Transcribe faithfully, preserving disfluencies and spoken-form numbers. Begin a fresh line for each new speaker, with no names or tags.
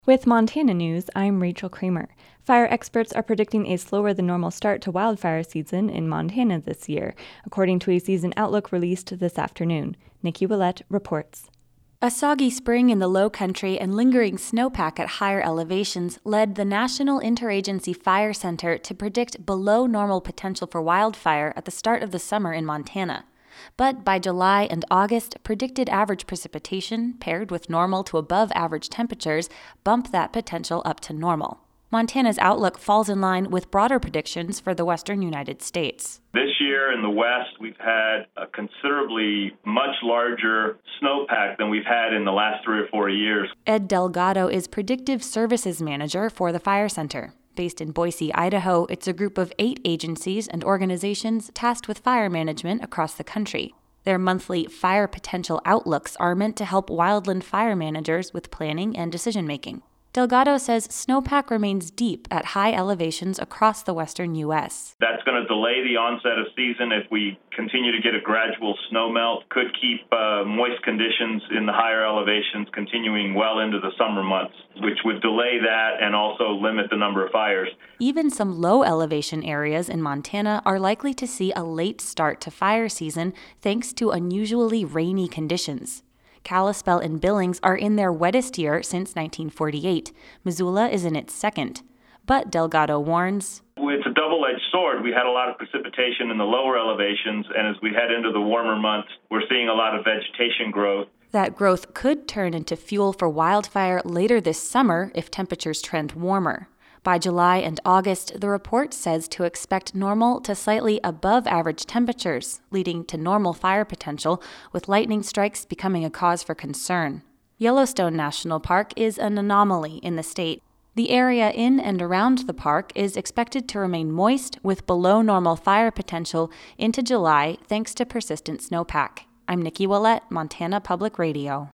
With Montana News, I'm Rachel Kramer. Fire experts are predicting a slower than normal start to wildfire season in Montana this year, according to a season outlook released this afternoon. Nikki Willett reports.
A soggy spring in the low country and lingering snowpack at higher elevations led the National Interagency Fire Center to predict below normal potential for wildfire at the start of the summer in Montana. But by July and August, predicted average precipitation, paired with normal to above average temperatures, bump that potential up to normal. Montana's outlook falls in line with broader predictions for the western United States.
This year in the West, we've had a considerably much larger snowpack than we've had in the last three or four years.
Ed Delgado is Predictive Services Manager for the Fire Center. Based in Boise, Idaho, it's a group of eight agencies and organizations tasked with fire management across the country. Their monthly fire potential outlooks are meant to help wildland fire managers with planning and decision-making. Delgado says snowpack remains deep at high elevations across the western U S.
That's going to delay the onset of season if we continue to get a gradual snowmelt. Could keep uh, moist conditions in the higher elevations continuing well into the summer months, which would delay that and also limit the number of fires.
Even some low elevation areas in Montana are likely to see a late start to fire season thanks to unusually rainy conditions. Kalispell and Billings are in their wettest year since nineteen forty-eight. Missoula is in its second. But Delgado warns,
it's a double-edged sword. We had a lot of precipitation in the lower elevations, and as we head into the warmer months, we're seeing a lot of vegetation growth.
That growth could turn into fuel for wildfire later this summer if temperatures trend warmer. By July and August, the report says to expect normal to slightly above average temperatures, leading to normal fire potential, with lightning strikes becoming a cause for concern. Yellowstone National Park is an anomaly in the state. The area in and around the park is expected to remain moist with below normal fire potential into July thanks to persistent snowpack. I'm Nikki Willett, Montana Public Radio.